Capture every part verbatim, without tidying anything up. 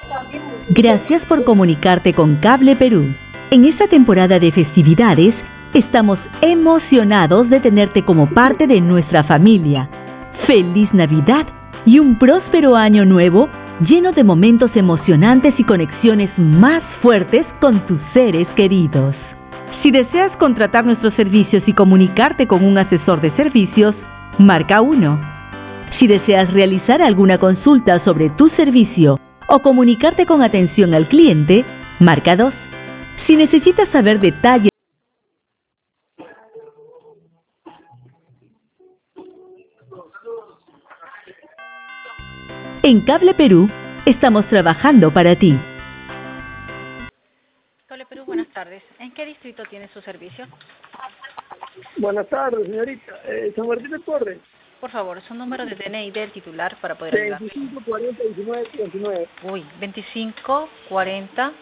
Gracias por comunicarte con Cable Perú. En esta temporada de festividades, estamos emocionados de tenerte como parte de nuestra familia. ¡Feliz Navidad y un próspero año nuevo lleno de momentos emocionantes y conexiones más fuertes con tus seres queridos! Si deseas contratar nuestros servicios y comunicarte con un asesor de servicios, marca uno. Si deseas realizar alguna consulta sobre tu servicio o comunicarte con atención al cliente, marca dos. Si necesitas saber detalles en Cable Perú, estamos trabajando para ti. Cable Perú, buenas tardes. ¿En qué distrito tiene su servicio? Buenas tardes, señorita. Eh, San Martín de Torres. Por favor, su número de D N I del titular para poder ayudar. veinticinco cuarenta diecinueve treinta y nueve. Uy, veinticinco cuarenta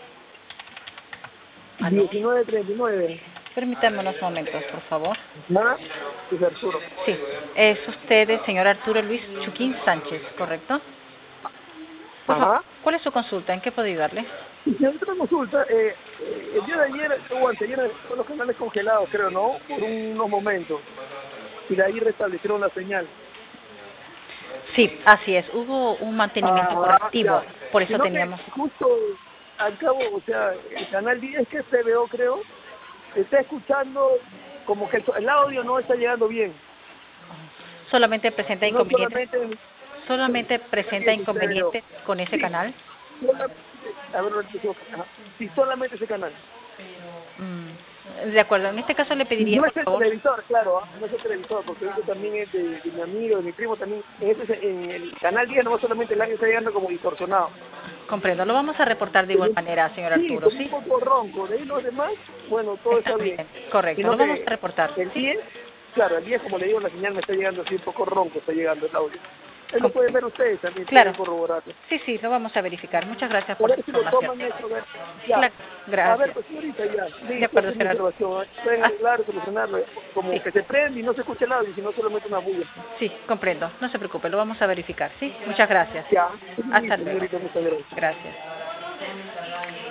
diecinueve treinta y nueve. Permítame unos momentos, por favor. ¿Nada? Es Arturo. Sí, es usted el señor Arturo Luis Chuquín Sánchez, ¿correcto? Por favor, Ajá. ¿cuál es su consulta? ¿En qué puedo ayudarle? Y si otra consulta, eh, eh, el día de ayer o anteayer con los canales congelados, creo, ¿no? Por unos momentos. Y de ahí restablecieron la señal. Sí, así es. Hubo un mantenimiento Ajá, correctivo, ya. por eso Sino que teníamos... justo al cabo, o sea, el canal diez que se veo, creo, está escuchando como que el, el audio no está llegando bien. Solamente presenta No inconvenientes. solamente... Solamente presenta inconvenientes con ese Sí. canal. Solamente, a ver, ajá. Sí, solamente ese canal. Mm, de acuerdo, en este caso le pediría, No por es el favor... televisor, claro, ¿ah? No es el televisor, porque eso también es de, de mi amigo, de mi primo también. En, ese, en el canal diez no solamente el audio está llegando como distorsionado. Comprendo, lo vamos a reportar de igual manera, señor Sí, Arturo, como ¿sí? un poco ronco. De ahí los demás, bueno, todo está, Está bien. bien, correcto, Sino lo vamos que a reportar. el ¿Sí? diez, claro, el diez, como le digo, la señal me está llegando así un poco ronco, está llegando el audio. Él lo pueden ver ustedes también, Claro. pueden corroborarlo. Sí, sí, lo vamos a verificar. Muchas gracias A por la ver si lo información. toman eso, a ver. Ya. Claro, A ver, gracias. pues señorita, ya. De Listo, acuerdo, esa es mi señor. observación. ¿eh? Pueden Ah. arreglar, solucionarlo. Como Sí. que se prende y no se escucha el audio, sino solamente una bulla. Sí, comprendo. No se preocupe, lo vamos a verificar, ¿sí? Muchas gracias. Ya. Hasta Listo, luego. señorita, muchas gracias. Gracias.